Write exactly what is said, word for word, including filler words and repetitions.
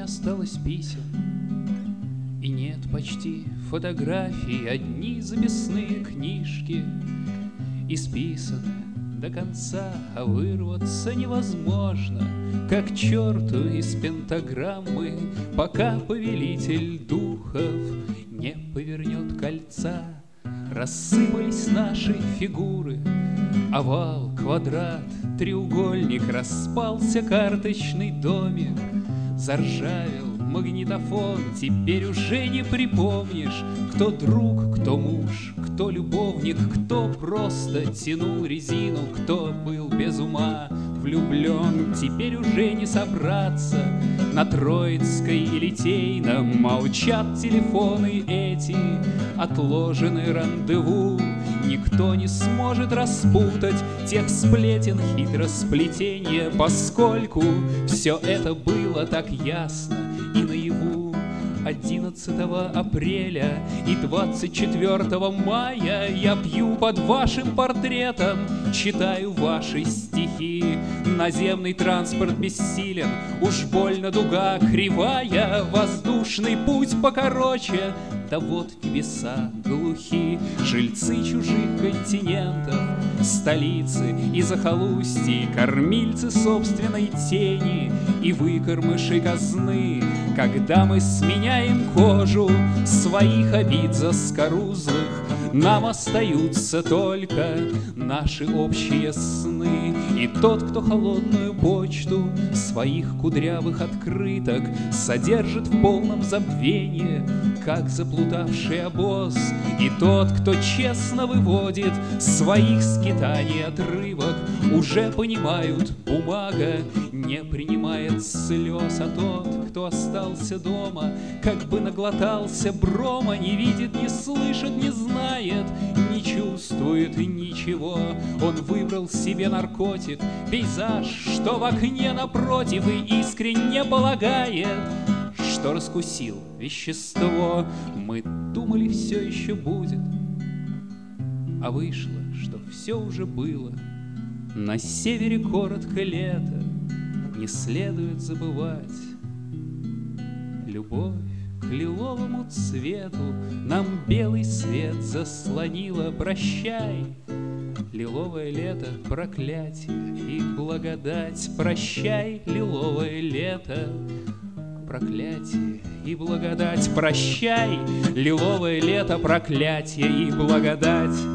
осталось писем, и нет почти фотографий, одни записные книжки. Исписаны до конца, а вырваться невозможно, как черту из пентаграммы, пока повелитель духов не повернет кольца. Рассыпались наши фигуры, овал, квадрат, треугольник, распался карточный домик, заржавел магнитофон. Теперь уже не припомнишь, кто друг, кто муж, кто любовник, кто просто тянул резину, кто был без ума влюблен. Теперь уже не собраться на Троицкой и Литейном, молчат телефоны эти, отложены рандеву. Никто не сможет распутать тех сплетен хитросплетения, поскольку все это было так ясно и наяву. Одиннадцатого апреля и двадцать четвёртого мая я пью под вашим портретом, читаю ваши стихи. Наземный транспорт бессилен, уж больно дуга кривая, воздушный путь покороче, да вот небеса глухи. Жильцы чужих континентов, столицы и захолустья, кормильцы собственной тени и выкормыши казны. Когда мы сменяем кожу своих обид заскорузлых, нам остаются только наши общие сны. И тот, кто холодную почту своих кудрявых открыток содержит в полном забвении, как заплутавший обоз, и тот, кто честно выводит своих скитаний отрывок, уже понимают, бумага не принимает слез. А тот, кто остался дома, как бы наглотался брома, не видит, не слышит, не знает, не чувствует ничего. Он выбрал себе наркотик, пейзаж, что в окне напротив, и искренне полагает, что раскусил вещество. Мы думали, все еще будет, а вышло, что все уже было. На севере коротко лето, не следует забывать. Любовь к лиловому цвету нам белый свет заслонила. Прощай, лиловое лето, проклятие и благодать. Прощай, лиловое лето, проклятие и благодать. Прощай, лиловое лето, проклятие и благодать.